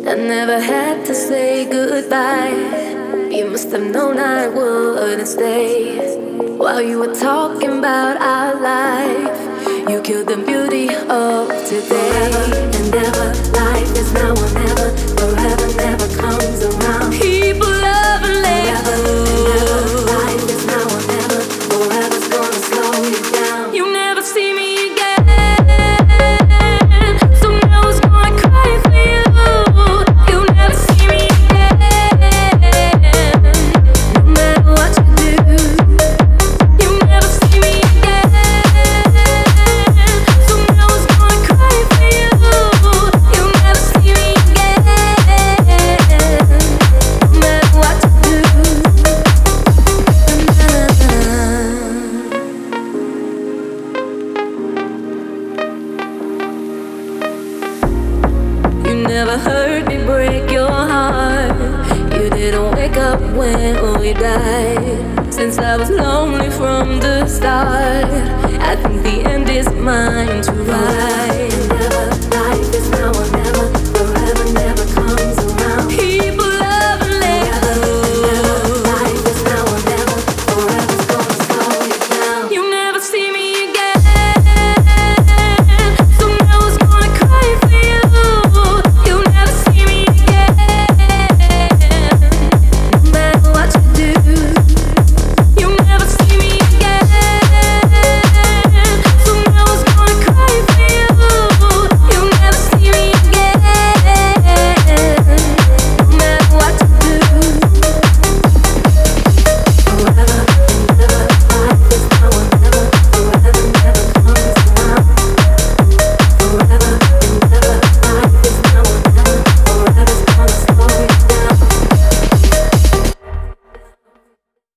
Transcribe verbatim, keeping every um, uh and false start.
I never had to say goodbye. You must have known I wouldn't stay. While you were talking about our life, you killed the beauty of today. Forever and ever, life is now or never. Forever never comes around. People love and let go. Forever and ever, life is now or never. Forever's gonna slow you down. You never see me again, so now I was gonna cry for you. You never see me again, no matter what you do. You never see me again, so now I was gonna cry for you. You never see me again, no matter what you do. You never heard me break your heart. You didn't wake up when we died. Since I was lonely from the start, I think the end is mine to ride.